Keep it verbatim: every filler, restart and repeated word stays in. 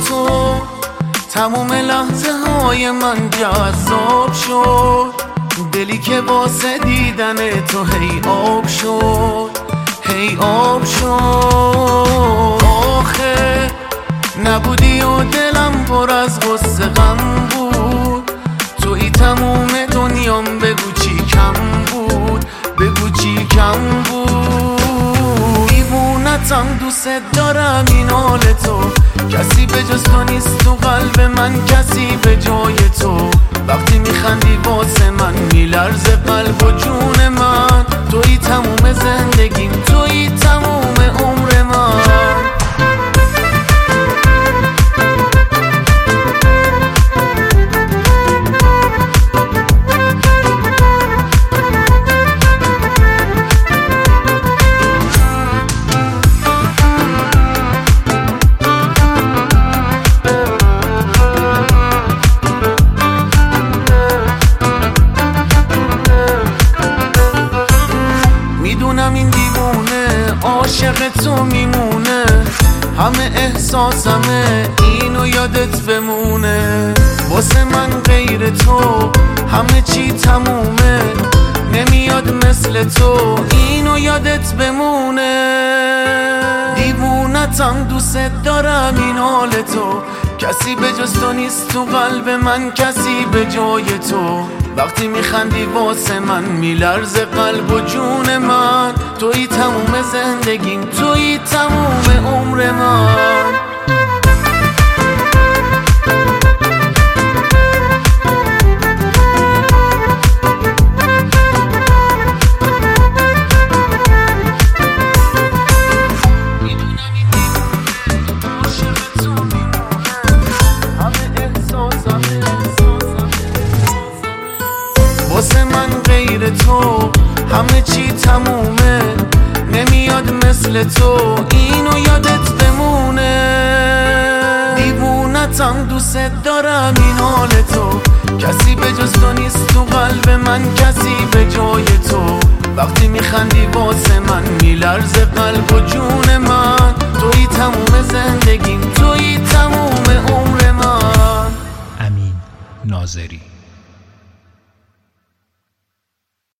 تو تموم لحظه های من جذاب شد، دلی که واسه دیدن تو هی آب شد، هی آب شد. آخه نبودی و دلم پر از غصه غم بود، توی تموم دنیام، بگو چی کم بود، بگو چی کم بود. دیوونتم دوست دارم این حال تو، کسی به جز تو نیست تو قلب من، کسی به جای تو. وقتی میخندی واسه من میلرزه قلب و جون من، توی تموم زندگیم، توی تموم عمر من. میدونم این دیوونه عاشق تو میمونه، همه احساسمه اینو یادت بمونه. واسه من غیر تو همه چی تمومه، نمیاد مثل تو اینو یادت بمونه. دیوونتم دوست دارم این حال تو، کسی به جز تو نیست تو قلب من، کسی به جای تو. وقتی میخندی واسه من میلرزه قلب و جون من، توی تموم زندگیم، توی تموم عمر من. واسه من غیر تو همه چی تمومه، نمیاد مثل تو اینو یادت بمونه. دیوونتم دوست دارم این حال تو، کسی به جز تو نیست تو قلب من، کسی به جای تو. وقتی میخندی واسه من میلرزه قلب و جون من، توی تموم زندگیم، توی تموم عمر من. امین ناظری.